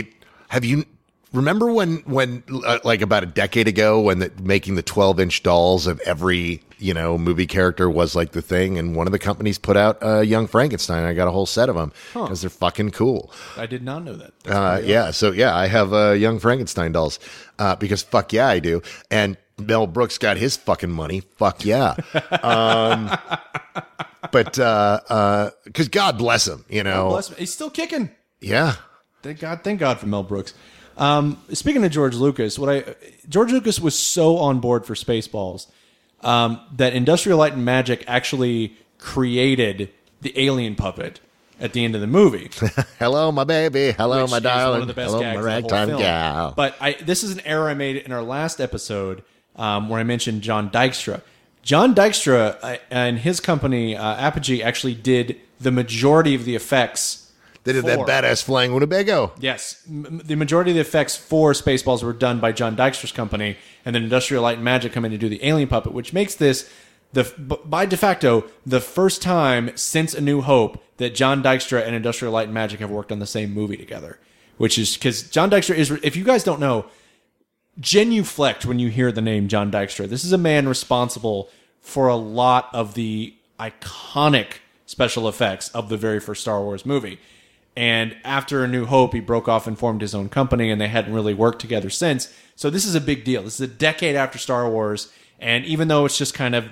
Have you remember when when uh, like about a decade ago when the, making the twelve inch dolls of every you know movie character was like the thing, and one of the companies put out uh, Young Frankenstein. I got a whole set of them because huh. they're fucking cool. I did not know that. Uh, yeah, so yeah, I have uh, Young Frankenstein dolls uh, because fuck yeah, I do. And Mel Brooks got his fucking money. Fuck yeah. Um, but uh, uh, because God bless him, you know, God bless him. He's still kicking. Yeah. Thank God. Thank God for Mel Brooks. Um, speaking of George Lucas, what I George Lucas was so on board for Spaceballs um, that Industrial Light and Magic actually created the alien puppet at the end of the movie. Hello, my baby. Hello, Which my is darling. One of the best Hello, gags my of the whole ragtime film. gal. But I, this is an error I made in our last episode um, where I mentioned John Dykstra. John Dykstra uh, and his company uh, Apogee actually did the majority of the effects. They did that badass flying Winnebago. Yes. M- the majority of the effects for Spaceballs were done by John Dykstra's company, and then Industrial Light and Magic come in to do the alien puppet, which makes this, the by de facto, the first time since A New Hope that John Dykstra and Industrial Light and Magic have worked on the same movie together. Which is, because John Dykstra is, if you guys don't know, genuflect when you hear the name John Dykstra. This is a man responsible for a lot of the iconic special effects of the very first Star Wars movie. And after A New Hope, he broke off and formed his own company, and they hadn't really worked together since. So this is a big deal. This is a decade after Star Wars, and even though it's just kind of,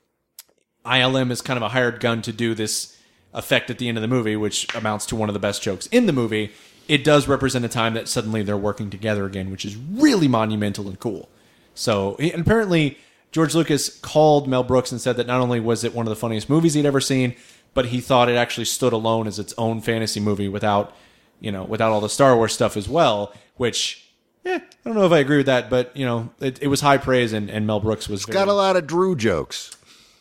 I L M is kind of a hired gun to do this effect at the end of the movie, which amounts to one of the best jokes in the movie, it does represent a time that suddenly they're working together again, which is really monumental and cool. So, and apparently, George Lucas called Mel Brooks and said that not only was it one of the funniest movies he'd ever seen, but he thought it actually stood alone as its own fantasy movie without, you know, without all the Star Wars stuff as well, which, yeah, I don't know if I agree with that, but, you know, it, it was high praise, and, and Mel Brooks was It's very, got a lot of Drew jokes.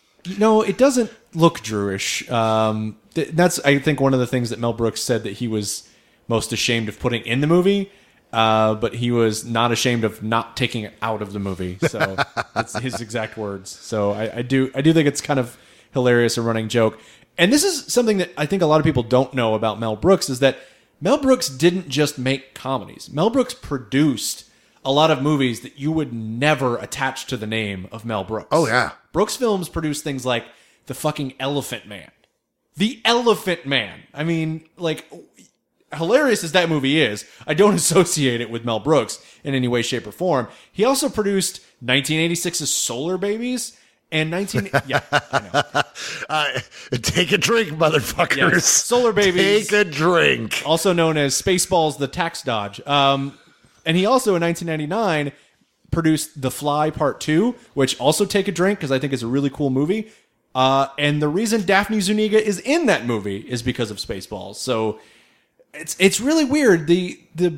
No, it doesn't look Drewish. Um, th- that's, I think, one of the things that Mel Brooks said that he was most ashamed of putting in the movie, uh, but he was not ashamed of not taking it out of the movie. So that's his exact words. So I, I do I do think it's kind of hilarious, a running joke. And this is something that I think a lot of people don't know about Mel Brooks, is that Mel Brooks didn't just make comedies. Mel Brooks produced a lot of movies that you would never attach to the name of Mel Brooks. Oh, yeah. Brooks Films produced things like The fucking Elephant Man. The Elephant Man. I mean, like, hilarious as that movie is, I don't associate it with Mel Brooks in any way, shape, or form. He also produced nineteen eighty-six's Solar Babies. And nineteen, yeah, I know. Uh, take a drink, motherfuckers. Yes. Solar Babies. Take a drink. Also known as Spaceballs, the Tax Dodge. Um, and he also, in nineteen ninety-nine, produced The Fly Part two, which also take a drink, because I think it's a really cool movie. Uh, and the reason Daphne Zuniga is in that movie is because of Spaceballs. So it's it's really weird. The the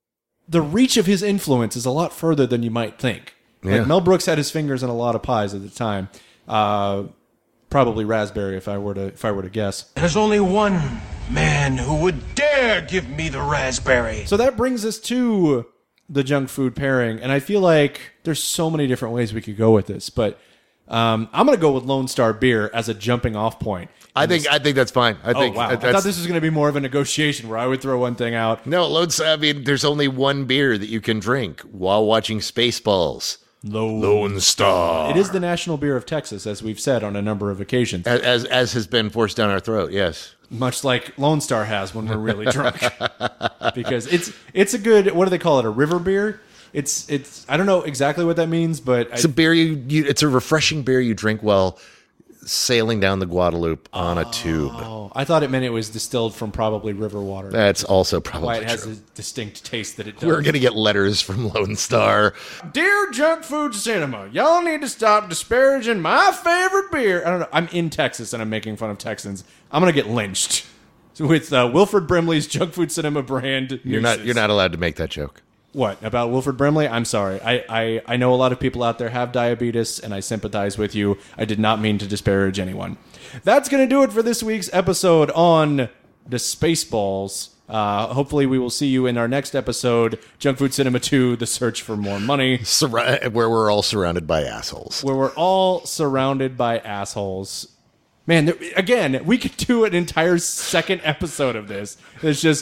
the reach of his influence is a lot further than you might think. Yeah. Like Mel Brooks had his fingers in a lot of pies at the time. Uh, probably raspberry, if I were to if I were to guess. There's only one man who would dare give me the raspberry. So that brings us to the junk food pairing, and I feel like there's so many different ways we could go with this, but um, I'm going to go with Lone Star Beer as a jumping off point. I think I think that's fine. I Oh, think wow. I thought this was going to be more of a negotiation where I would throw one thing out. No, Lone Star. I mean, there's only one beer that you can drink while watching Spaceballs. Lone, Lone Star. It is the national beer of Texas, as we've said on a number of occasions. As, as as has been forced down our throat. Yes, much like Lone Star has when we're really drunk, because it's it's a good, what do they call it? A river beer. It's it's I don't know exactly what that means, but it's I, a beer you, you. It's a refreshing beer you drink while sailing down the Guadalupe on a tube. Oh, I thought it meant it was distilled from probably river water. That's also probably why it has true. a distinct taste that it does. We're going to get letters from Lone Star. Dear Junk Food Cinema, y'all need to stop disparaging my favorite beer. I don't know. I'm in Texas and I'm making fun of Texans. I'm going to get lynched with uh, Wilford Brimley's Junk Food Cinema brand. You're not. You're not allowed to make that joke. What, about Wilford Brimley? I'm sorry. I, I, I know a lot of people out there have diabetes, and I sympathize with you. I did not mean to disparage anyone. That's going to do it for this week's episode on the Spaceballs. Uh, hopefully we will see you in our next episode, Junk Food Cinema two, The Search for More Money. Sur- where we're all surrounded by assholes. Where we're all surrounded by assholes. Man, there, again, we could do an entire second episode of this. It's just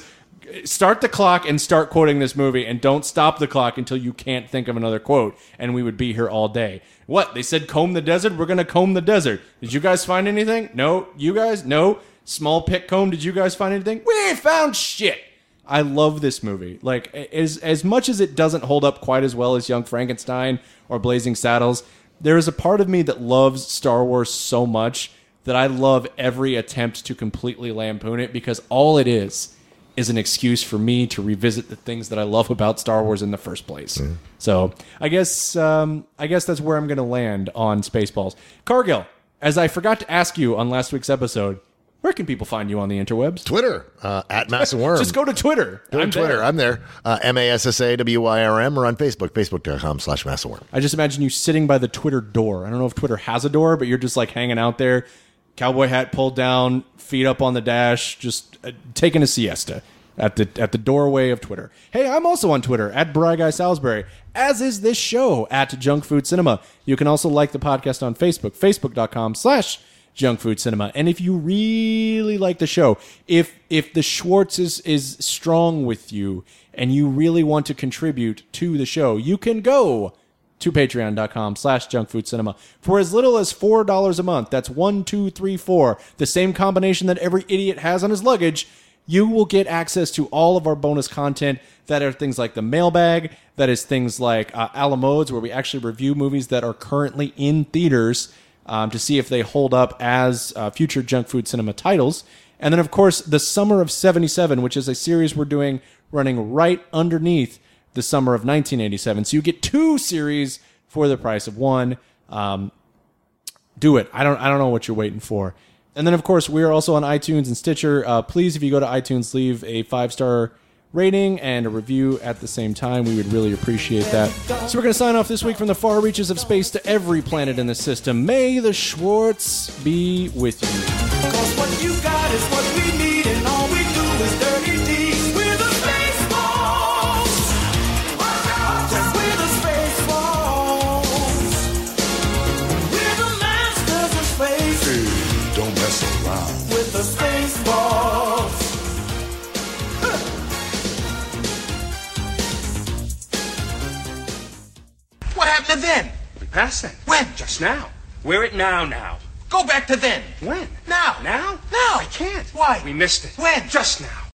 Start the clock and start quoting this movie, and don't stop the clock until you can't think of another quote, and we would be here all day. What? They said comb the desert? We're going to comb the desert. Did you guys find anything? No. You guys? No. Small pick comb, did you guys find anything? We found shit. I love this movie. Like, as, as much as it doesn't hold up quite as well as Young Frankenstein or Blazing Saddles, there is a part of me that loves Star Wars so much that I love every attempt to completely lampoon it, because all it is is an excuse for me to revisit the things that I love about Star Wars in the first place. Mm. So I guess um, I guess that's where I'm going to land on Spaceballs. Cargill, as I forgot to ask you on last week's episode, where can people find you on the interwebs? Twitter, uh, at Massive Worm. Just go to Twitter. Go to I'm Twitter. there. I'm there. Uh, M A S S A W Y R M, or on Facebook, facebook.com slash Massive Worm. I just imagine you sitting by the Twitter door. I don't know if Twitter has a door, but you're just like hanging out there, cowboy hat pulled down, feet up on the dash, just uh, taking a siesta at the at the doorway of Twitter. Hey, I'm also on Twitter, at Bry Guy Salisbury, as is this show, at Junk Food Cinema. You can also like the podcast on Facebook, facebook.com slash Junk Food Cinema. And if you really like the show, if if the Schwartz is, is strong with you and you really want to contribute to the show, you can go to patreon.com slash junk food cinema for as little as four dollars a month. That's one, two, three, four. The same combination that every idiot has on his luggage. You will get access to all of our bonus content. That are things like the mailbag. That is things like uh, a la modes, where we actually review movies that are currently in theaters um, to see if they hold up as uh, future Junk Food Cinema titles. And then, of course, the Summer of seventy-seven, which is a series we're doing running right underneath the Summer of nineteen eighty-seven. So you get two series for the price of one. Um, do it. I don't I don't know what you're waiting for. And then, of course, we are also on iTunes and Stitcher. Uh, please, if you go to iTunes, leave a five-star rating and a review at the same time. We would really appreciate that. So we're going to sign off this week from the far reaches of space to every planet in the system. May the Schwartz be with you. 'Cause what you got is what we need, and all we do is dirty deeds. We're the Spaceballs. Yes, we're the Spaceballs. We're the masters of space. Hey, don't mess around. With the Spaceballs. What happened to then? We passed that. When? Just now. We're at now now. Go back to then. When? Now. Now? Now. I can't. Why? We missed it. When? Just now.